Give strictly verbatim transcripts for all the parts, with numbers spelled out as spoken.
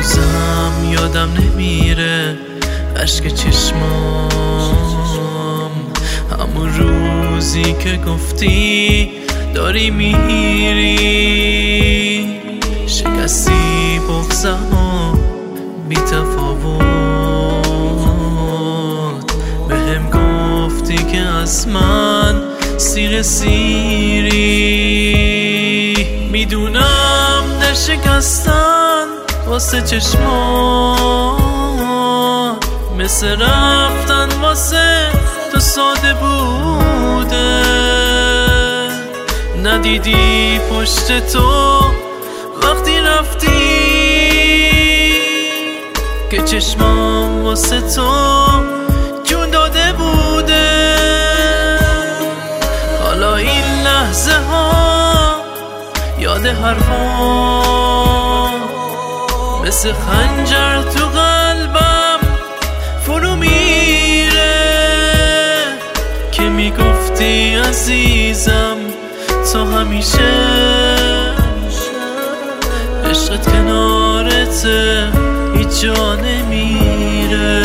هنوزم یادم نمیره اشک چشمام، همون روزی که گفتی داری میری، شکستی بغضمو بی تفاوت، بهم گفتی که از من سیر سیری. میدونم نشکستن واسه چشمان مثل رفتن واسه تو ساده بوده، ندیدی پشت تو وقتی رفتی که چشمام واسه تو جون داده بوده. حالا این لحظه ها یاد حرفان مثل خنجر تو قلبم فرو میره که میگفتی عزیزم تا همیشه عشقت کنارته هیچ جا نمیره.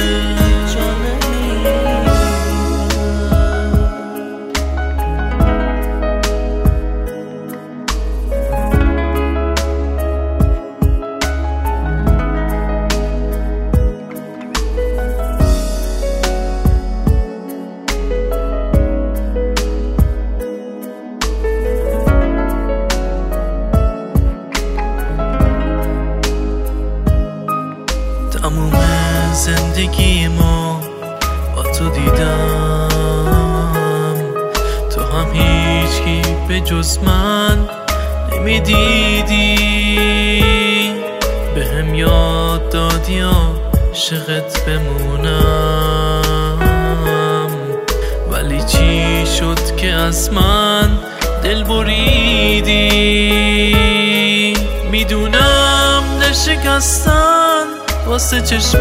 تموم زندگیمو با تو دیدم، تو هم هیچکی به جز من نمیدیدی، به هم یاد دادی عاشقت بمونم، ولی چی شد که از من دل بریدی. میدونم نشکستن واسه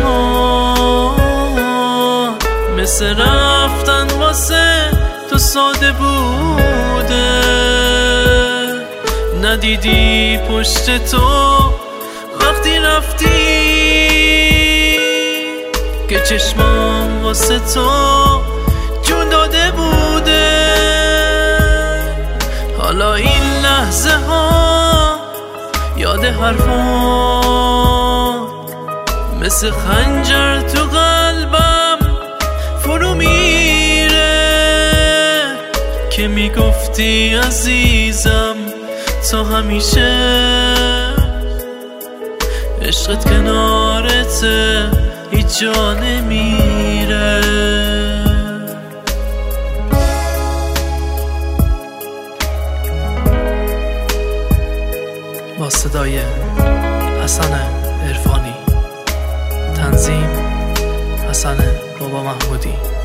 چشمان مثل رفتن واسه تو ساده بوده، ندیدی پشت تو وقتی رفتی که چشمام واسه تو جون داده بوده. حالا این لحظه ها یاد حرفان مثل خنجر تو قلبم فرو میره که میگفتی عزیزم تا همیشه عشقت کنارته هیچ جا نمیره. با صدای حسن عرفانی، تنظیم حسن بابا محمودی.